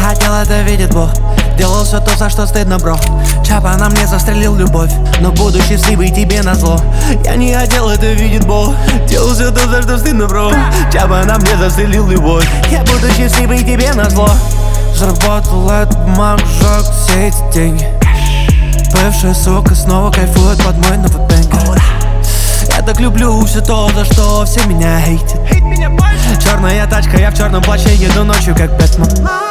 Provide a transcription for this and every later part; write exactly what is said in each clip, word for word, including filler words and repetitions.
хотел, это видит Бог. Делал все то, за что стыдно, бро. Чапа на мне застрелил любовь, но буду счастливый тебе назло. Я не хотел, это видит Бог. Делал все то, за что стыдно, бро. Чапа на мне застрелил любовь. Я буду счастливый тебе назло. Заработал эту бумагу, сжег все эти деньги. Бывшая сука снова кайфует под мой новый бэнгер. Я так люблю все то, за что все меня хейтят. Черная тачка, я в черном плаще еду ночью как Бэтмен.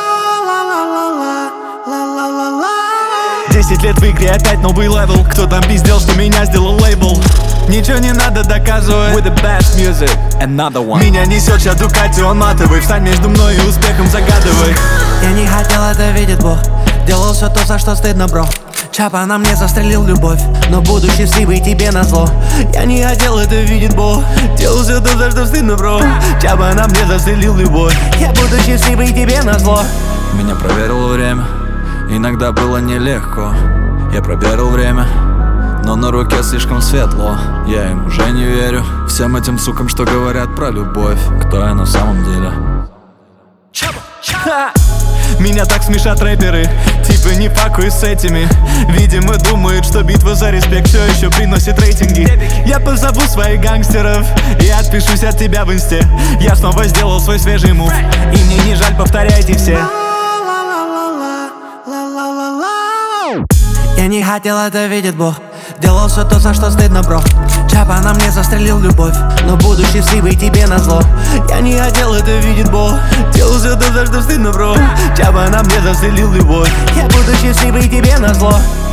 Десять лет в игре, опять новый левел. Кто там пиздел, что меня сделал лейбл? Ничего не надо доказывать. With the best music, another one. Меня несет сейчас Дукати, он матовый. Встань между мной и успехом, загадывай. Я не хотел, это видит Бог. Делал все то, за что стыдно, бро. Чапа на мне застрелил любовь, но буду счастливый тебе назло. Я не хотел, это видит Бог. Делал все то, за что стыдно, бро. Чапа на мне застрелил любовь. Я буду счастливый тебе назло. Меня проверило время, иногда было нелегко. Я проверил время, но на руке слишком светло. Я им уже не верю, всем этим сукам, что говорят про любовь. Кто я на самом деле? Меня так смешат рэперы, типа не пакуй с этими. Видимо думают, что битва за респект все еще приносит рейтинги. Я позову своих гангстеров и отпишусь от тебя в инсте. Я снова сделал свой свежий мув, и мне не жаль, повторяйте все. Я не хотел, это видит Бог. Делал все то, за что стыдно, бро. Чапа на мне застрелил любовь, но буду счастливый тебе назло. Я не хотел, это видит Бог. Делал все то, за что стыдно, бро. Чапа на мне застрелил любовь. Я буду счастливый тебе назло.